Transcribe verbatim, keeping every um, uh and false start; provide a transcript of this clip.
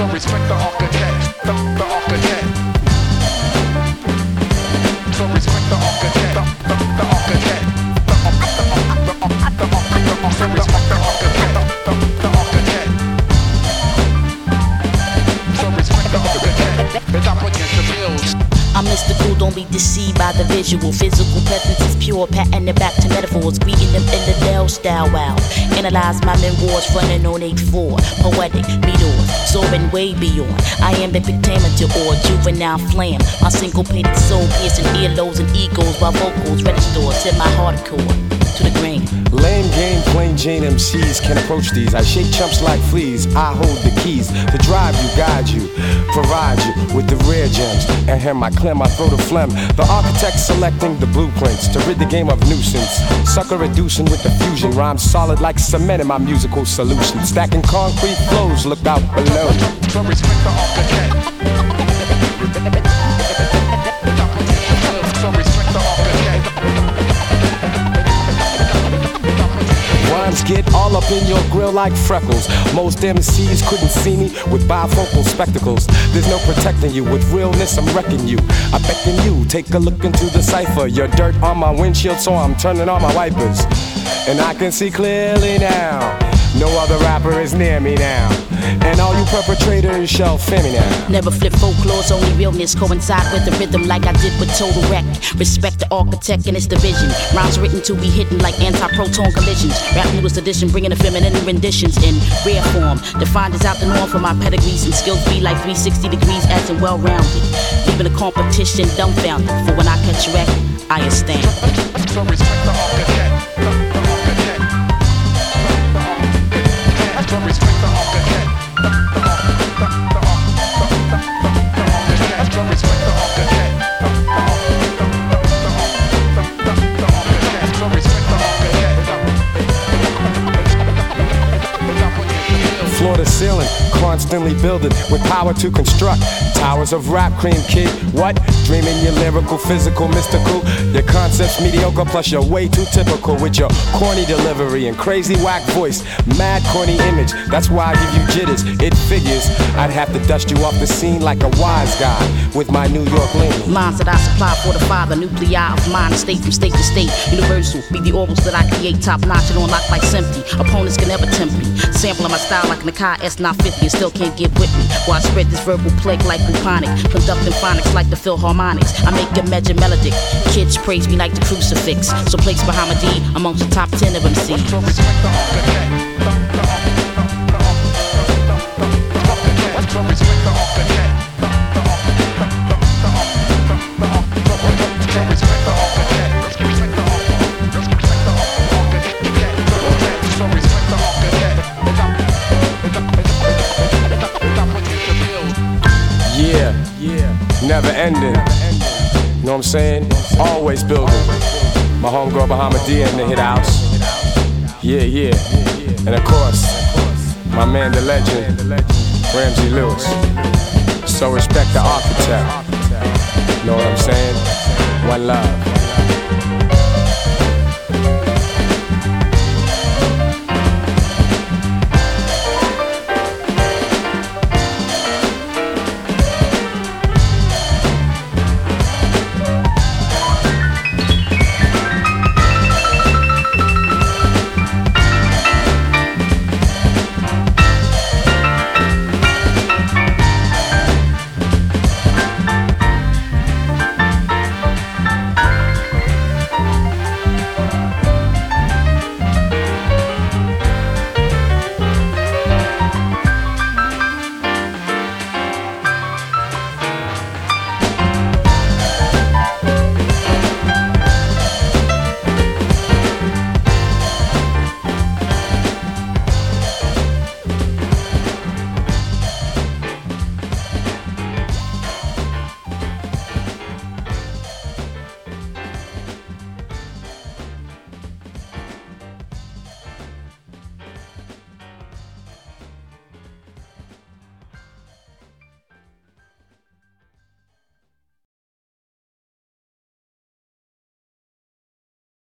So respect the architect, the, the architect. So respect the architect, the, the, the architect. The, the, the, the, the, the, so respect the architect, the, the architect. So respect the architect, it's up against the bills. I'm mystical, don't be deceived by the visual. Physical presence is pure, patting it back to metaphors. Greeting them in the Dell style, wow. Analyze my memoirs, running on eight four. Poetic meteors, soaring way beyond. I am the pentameter or juvenile flame. My syncopated soul piercing earlobes and egos while vocals register to my hardcore. To the grain. Lame game, plain Jane M Cs can approach these. I shake chumps like fleas. I hold the keys to drive you, guide you, provide you with the rare gems. And him, I clear my throat of phlegm. The architect selecting the blueprints to rid the game of nuisance. Sucker reducing with the fusion. Rhymes solid like cement in my musical solution. Stacking concrete flows, look out below. So respect the architect. So respect the architect. Rhymes get all up in your grill like freckles. Most M Cs couldn't see me with bifocal spectacles. There's no protecting you. With realness, I'm wrecking you. I beckon you, take a look into the cipher. Your dirt on my windshield, so I'm turning on my wipers. And I can see clearly now. No other rapper is near me now. And all you perpetrators shall fear me now. Never flip folklore's only realness. Coincide with the rhythm like I did with Total Wreck. Respect the architect and its division. Rhymes written to be hidden like anti-proton collisions. Rap newest edition bringing the feminine renditions in rare form. Defined as out the norm for my pedigrees and skills be like three sixty degrees acting well-rounded. Leaving the competition dumbfounded. For when I catch wreck, I stand. So respect the architect. Respect the architect. Respect the architect. Floor to ceiling, constantly building with power to construct towers of rap cream, kid. What? Dreaming you're lyrical, physical, mystical. Your concept's mediocre, plus you're way too typical with your corny delivery and crazy whack voice. Mad corny image, that's why I give you jitters. It figures I'd have to dust you off the scene like a wise guy with my New York lean. Lines that I supply for the father, nuclei of mind, state from state to state. Universal, be the orals that I create, top notch and on lock like Simpy. Opponents can never tempt me. Sampling my style like Nakai S nine fifty and still can't get with me. While I spread this verbal plague like bubonic, conducting phonics like the Philharmonics. I make a measure melodic. Kids praise me like the crucifix. So place Bahama-D amongst the top ten of M Cs. So respect the architect. So respect the architect. Yeah, yeah, never ending. You know what I'm saying? Always building. My homegirl Bahama-D in the hit house. Yeah, yeah. And of course, my man, the legend, Ramsey Lewis. So respect the architect. Know what I'm saying? One love.